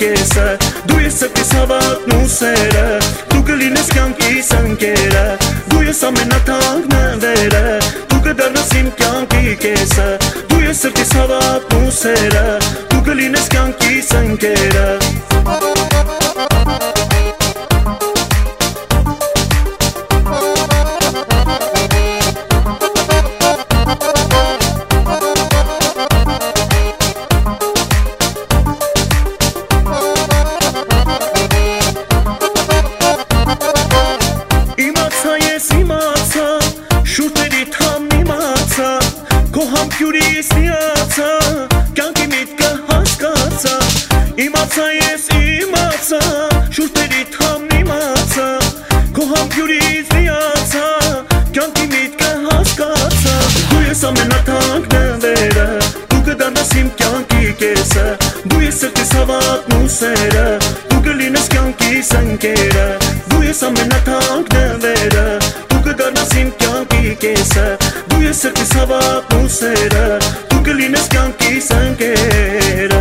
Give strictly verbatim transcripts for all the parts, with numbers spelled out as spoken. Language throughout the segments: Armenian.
կեսը, դու ես սրտիս հավատն ու սերը, դու կլինես կյանքիս ընկերը, դու ես ամենաթանկն նվերը, դու կդառնաս իմ կյանքի կեսը, դու ես սրտիս հավատն ու սերը, դու կլինես կյանքիս ընկերը։ Համբյուրիս միացա, կյանքի միտքը հասկացա, իմացա ես իմացա, շուրթերիդ համն իմացա, քո համբյուրիս միացա, կյանքի միտքը հասկացա, դու ես ամենաթանկ նվերը, դու կդառնաս իմ կյանքի կեսը, դու ես սրտիս հավատն ու սերը, դու կլինես կյանքիս ընկերը, դու ես ամենաթանկ նվերը, դու կդառնաս իմ կյանքի կեսը, դու ես սրտիս հավատն ու սերը, դու կլինես կյանքիս ընկերը։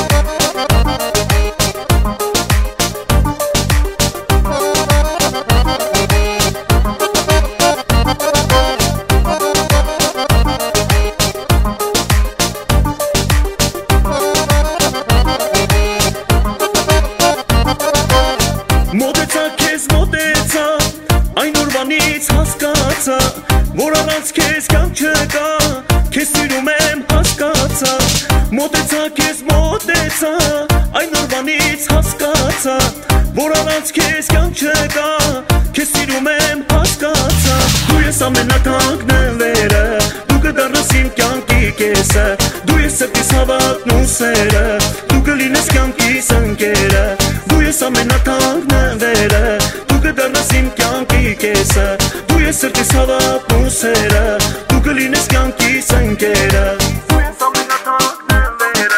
Մոտեցա քեզ մոտեցա, այն օրվանից հասկացա, որ առանց քեզ կյանք չկա, քեզ սիրում եմ հասկացա, մոտեցա քեզ մոտեցա, այն օրվանից հասկացա, որ առանց քեզ կյանք չկա, քեզ սիրում եմ հասկացա, դու ես ամենաթանկ նվերը, դու կդառնաս իմ կյանքի կեսը, դու ես սրտիս հավատն ու սերը, դու կլինես կյանքիս ընկերը, դու ես ամենաթանկ նվերը, դու կդառնաս իմ կյանքի կեսը, դու ես սրտիս հավատն ու սերը, դու կլինես կյանքիս ընկերը։ Դու ես ամենաթանկ նվերը,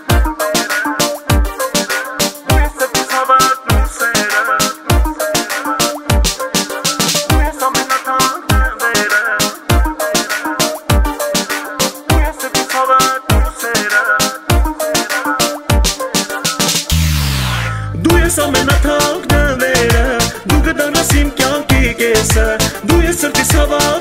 դու ես սրտիս հավատն ու սերը, դու ես ամենաթանկ նվերը, դու ես սրտիս հավատն ու սերը, դու ես ամենաթանկ նվերը, դու կդառնաս իմ կյանքի կեսը, դու ես սրտիս հավատն